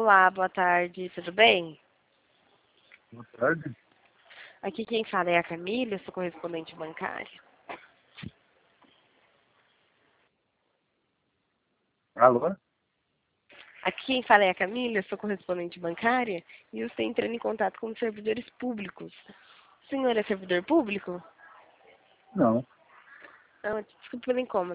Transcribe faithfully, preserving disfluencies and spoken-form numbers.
Olá, boa tarde, tudo bem? Boa tarde. Aqui quem fala é a Camila, eu sou correspondente bancária. Alô? Aqui quem fala é a Camila, eu sou correspondente bancária e eu estou entrando em contato com os servidores públicos. O senhor é servidor público? Não. Ah, desculpa pela incômodo.